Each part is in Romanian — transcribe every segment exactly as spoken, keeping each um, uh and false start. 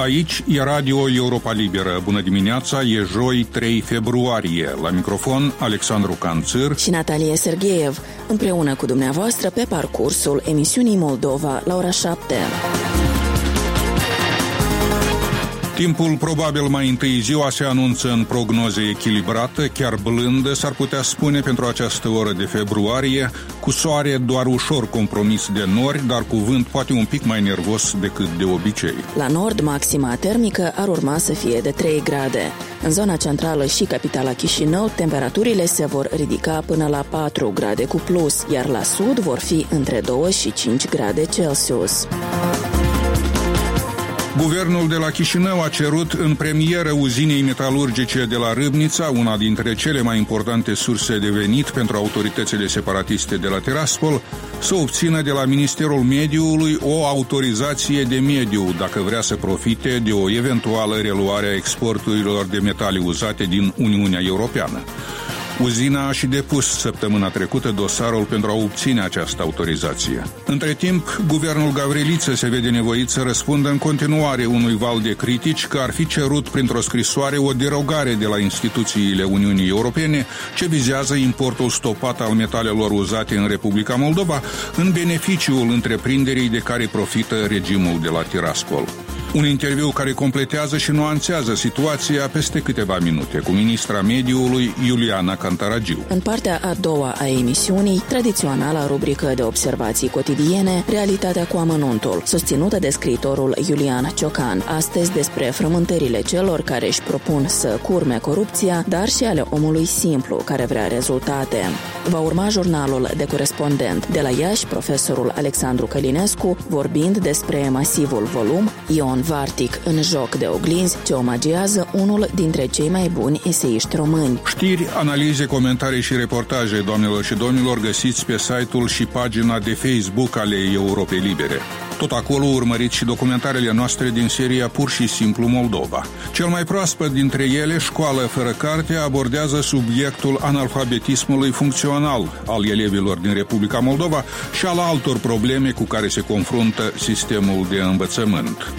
Aici e Radio Europa Liberă. Bună dimineața, e joi trei februarie. La microfon Alexandru Canțăr și Natalia Sergeev, împreună cu dumneavoastră pe parcursul emisiunii Moldova la ora șapte. Timpul probabil mai întâi ziua se anunță în prognoze echilibrată, chiar blândă, s-ar putea spune pentru această oră de februarie, cu soare doar ușor compromis de nori, dar cu vânt poate un pic mai nervos decât de obicei. La nord, maxima termică ar urma să fie de trei grade. În zona centrală și capitala Chișinău, temperaturile se vor ridica până la patru grade cu plus, iar la sud vor fi între doi și cinci grade Celsius. Guvernul de la Chișinău a cerut în premieră uzinei metalurgice de la Râbnița, una dintre cele mai importante surse de venit pentru autoritățile separatiste de la Tiraspol, să obțină de la Ministerul Mediului o autorizație de mediu dacă vrea să profite de o eventuală reluare a exporturilor de metale uzate din Uniunea Europeană. Uzina a și depus săptămâna trecută dosarul pentru a obține această autorizație. Între timp, guvernul Gavriliță se vede nevoit să răspundă în continuare unui val de critici că ar fi cerut printr-o scrisoare o derogare de la instituțiile Uniunii Europene ce vizează importul stopat al metalelor uzate în Republica Moldova în beneficiul întreprinderii de care profită regimul de la Tiraspol. Un interviu care completează și nuanțează situația peste câteva minute cu ministra mediului Iuliana Cantaragiu. În partea a doua a emisiunii, tradiționala rubrică de observații cotidiene, Realitatea cu amănuntul, susținută de scriitorul Iulian Ciocan. Astăzi despre frământările celor care își propun să curme corupția, dar și ale omului simplu care vrea rezultate. Va urma jurnalul de corespondent de la Iași, profesorul Alexandru Călinescu, vorbind despre masivul volum Ion Vartic în joc de oglinzi, ce omagiază unul dintre cei mai buni eseiști români. Știri, analize, comentarii și reportaje, doamnelor și domnilor, găsiți pe site-ul și pagina de Facebook ale Europei Libere. Tot acolo urmăriți și documentarele noastre din seria Pur și Simplu Moldova. Cel mai proaspăt dintre ele, Școală fără carte, abordează subiectul analfabetismului funcțional al elevilor din Republica Moldova și al altor probleme cu care se confruntă sistemul de învățământ.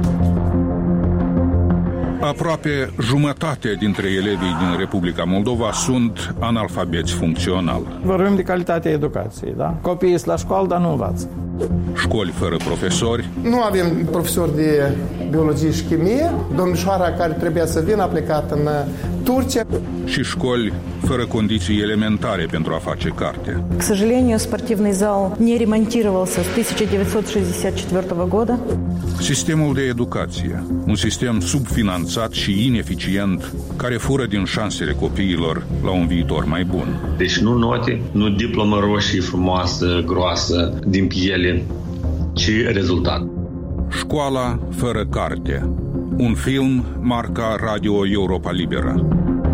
Aproape jumătate dintre elevii din Republica Moldova sunt analfabeți funcțional. Vorbim de calitatea educației, da? Copiii sunt la școală, dar nu învață. Școli fără profesori. Nu avem profesori de biologie și chimie. Domnișoara care trebuia să vină a plecat în Turcia. Și școli fără condiții elementare pentru a face carte. К сожалению, спортивный зал не ремонтировался с тысяча девятьсот шестьдесят четвёртого года. Sistemul de educație, un sistem subfinanțat și ineficient, care fură din șansele copiilor la un viitor mai bun. Deci nu note, nu diplomă roșie frumoasă, groasă, din piele, ci rezultat. Școala fără carte. Un film marca Radio Europa Liberă.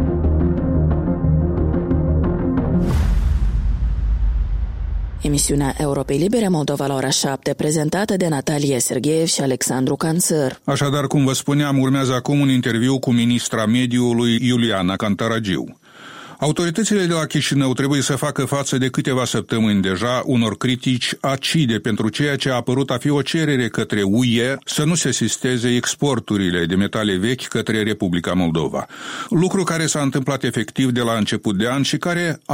Emisiunea Europei Libere Moldova la ora șapte, prezentată de Natalia Sergeev și Alexandru Canțăr. Așadar, cum vă spuneam, urmează acum un interviu cu ministra mediului Iuliana Cantaragiu. Autoritățile de la Chișinău trebuie să facă față de câteva săptămâni deja unor critici acide pentru ceea ce a apărut a fi o cerere către U E să nu se sisteze exporturile de metale vechi către Republica Moldova. Lucru care s-a întâmplat efectiv de la început de an și care